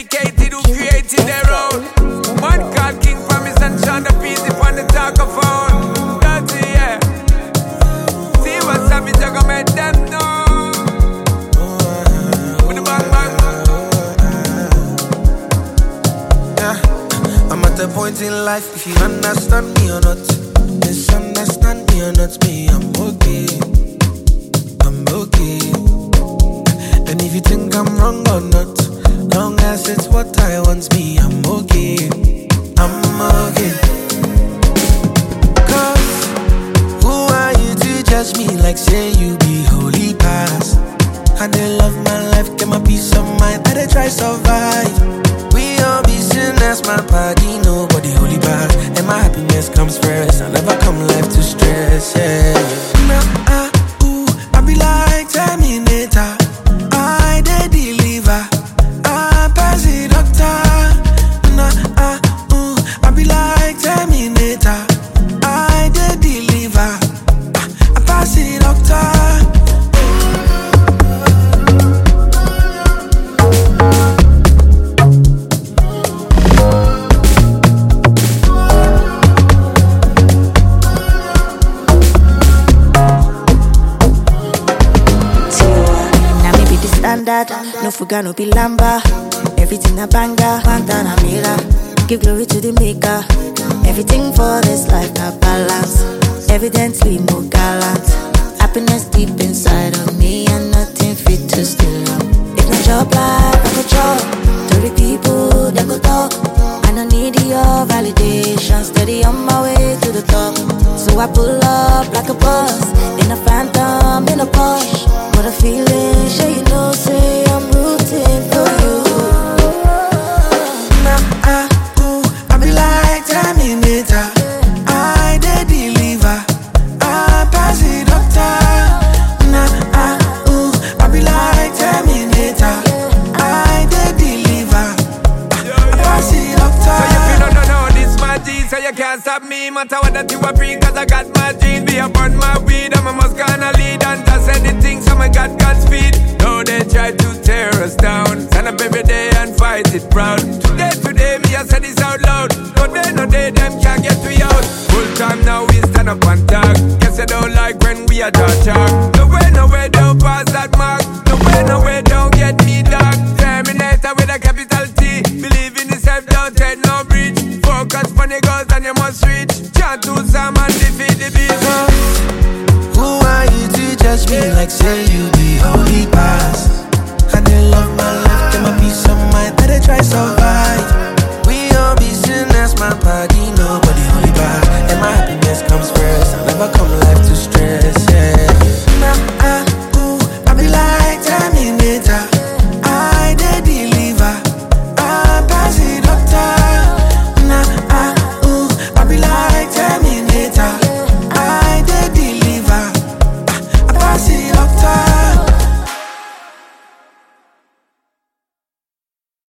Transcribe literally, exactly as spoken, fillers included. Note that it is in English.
dedicated who created their own. One called King Promise and Sean the Peasy on the talkaphone. Dirty, yeah. See what's happening, I go make them know. With the bang bang. Yeah, I'm at the point in life, if you understand me or not. Misunderstand me or not, me, I'm okay. I'm okay. And if you think I'm wrong or not, long as it's what I want, me, I'm okay. I'm okay. Cause who are you to judge me like say you be holy past? I dey love my life, get my peace of mind, I dey try survive. We all be sinners, my party, nobody holy past. And my happiness comes first, I never come life to stress, yeah. Nah, ah, ooh, I be like Terminator, I dey deliver. No fuga, no be lamba. Everything a banger, Guantanamera. Give glory to the maker. Everything for this life a balance. Evidently more gallant. Happiness deep inside of me and nothing fit to steal up. If my job life, I go chop. To the people, they go talk. I don't need your validation. Steady on my way to the top. So I pull up like a boss. In a phantom, in a Porsche. What a feeling, sure you know, say I'm rooting for you. Nah, ah, ooh, I be like Terminator, I dey deliver, I pass it doctor. Nah, ah, ooh, I be like Terminator, I dey deliver, I pass it doctor. So if you don't know this my G, so you can't stop me. Matter what that you a bring, cause I got my dreams. Be up on my weed, I'm a must gonna lead. And that's anything, so I got God's speed. Though they try to tear us down, stand up every day and fight it proud. Today, today, me I say this out loud. No day, no day, them can't get we out. Full time now, we stand up and talk. Guess they don't like when we are talk talk. No way, no way, they'll pass that mark. No way, no way,